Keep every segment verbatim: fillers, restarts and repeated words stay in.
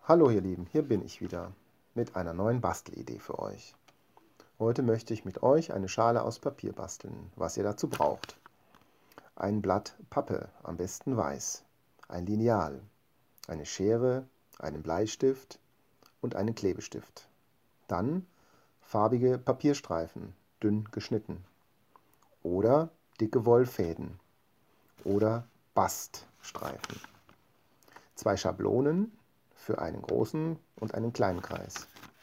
Hallo ihr Lieben, hier bin ich wieder mit einer neuen Bastelidee für euch. Heute möchte ich mit euch eine Schale aus Papier basteln, was ihr dazu braucht. Ein Blatt Pappe, am besten weiß, ein Lineal, eine Schere, einen Bleistift und einen Klebestift. Dann farbige Papierstreifen, dünn geschnitten. Oder dicke Wollfäden oder Baststreifen. Zwei Schablonen für einen großen und einen kleinen Kreis.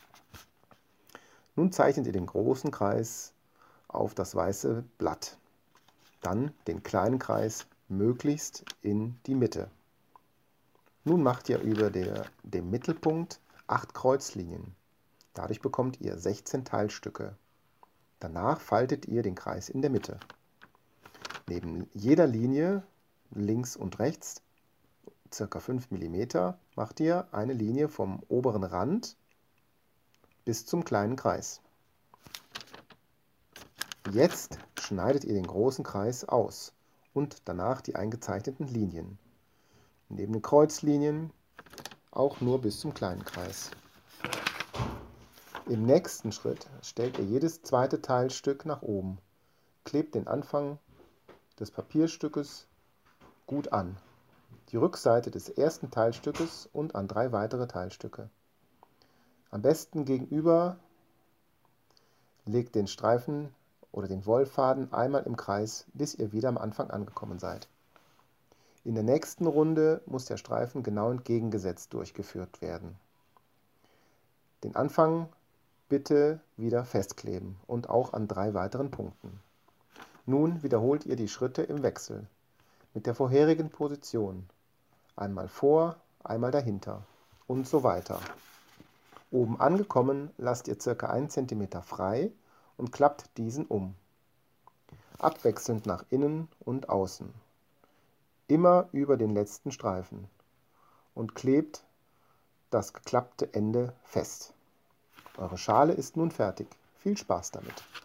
Nun zeichnet ihr den großen Kreis auf das weiße Blatt, dann den kleinen Kreis möglichst in die Mitte. Nun macht ihr über der, dem Mittelpunkt acht Kreuzlinien. Dadurch bekommt ihr sechzehn Teilstücke. Danach faltet ihr den Kreis in der Mitte. Neben jeder Linie, links und rechts, ca. fünf Millimeter, macht ihr eine Linie vom oberen Rand bis zum kleinen Kreis. Jetzt schneidet ihr den großen Kreis aus und danach die eingezeichneten Linien. Neben den Kreuzlinien auch nur bis zum kleinen Kreis. Im nächsten Schritt stellt ihr jedes zweite Teilstück nach oben. Klebt den Anfang des Papierstückes gut an, die Rückseite des ersten Teilstückes und an drei weitere Teilstücke. Am besten gegenüber legt den Streifen oder den Wollfaden einmal im Kreis, bis ihr wieder am Anfang angekommen seid. In der nächsten Runde muss der Streifen genau entgegengesetzt durchgeführt werden. Den Anfang bitte wieder festkleben und auch an drei weiteren Punkten. Nun wiederholt ihr die Schritte im Wechsel mit der vorherigen Position. Einmal vor, einmal dahinter und so weiter. Oben angekommen lasst ihr ca. einen Zentimeter frei und klappt diesen um. Abwechselnd nach innen und außen. Immer über den letzten Streifen und klebt das geklappte Ende fest. Eure Schale ist nun fertig. Viel Spaß damit!